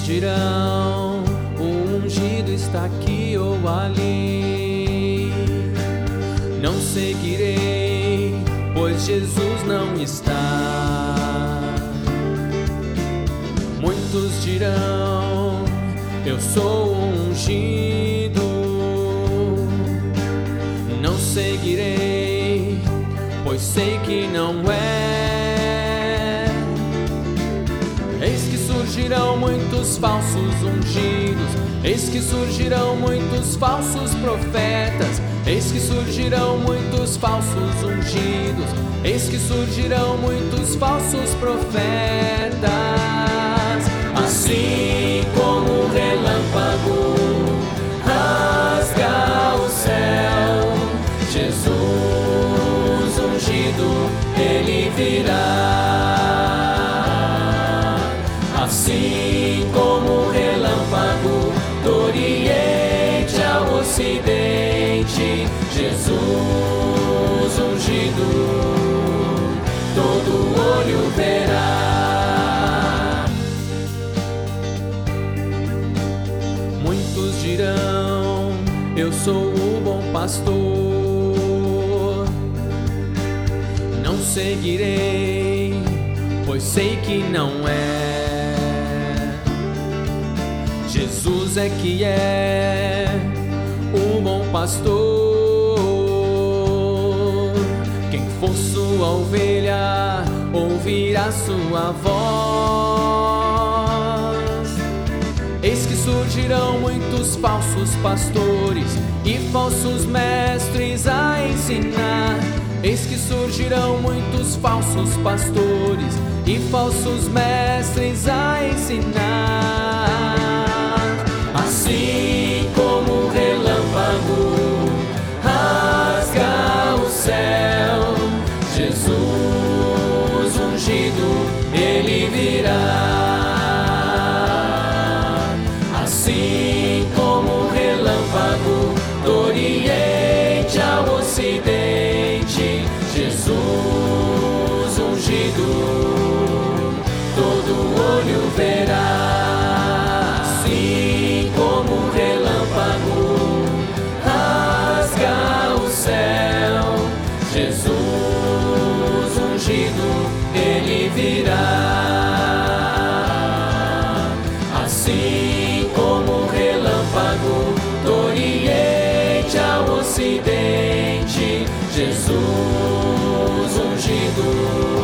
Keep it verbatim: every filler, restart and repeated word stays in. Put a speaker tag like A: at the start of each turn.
A: dirão: o ungido está aqui ou ali. Não seguirei, pois Jesus não está. Muitos dirão: eu sou o ungido. Não seguirei, pois sei que não é. Eis que surgirão muitos falsos ungidos, eis que surgirão muitos falsos profetas, eis que surgirão muitos falsos ungidos, eis que surgirão muitos falsos profetas. Assim como o relâmpago rasga o céu, Jesus ungido, ele virá. Assim como o relâmpago do Oriente ao Ocidente, Jesus ungido, todo olho verá. Muitos dirão: eu sou o bom pastor. Não seguirei, pois sei que não é. Jesus é que é o bom pastor. Quem for sua ovelha ouvirá sua voz. Eis que surgirão muitos falsos pastores e falsos mestres a ensinar. Eis que surgirão muitos falsos pastores e falsos mestres a ensinar. Assim como o relâmpago rasga o céu, Jesus ungido, ele virá. Assim como o relâmpago do Oriente ao Ocidente, Jesus ungido, todo olho verá. Assim como o relâmpago rasga o céu, Jesus ungido, ele virá. Assim como o relâmpago do Oriente ao Ocidente, Jesus ungido,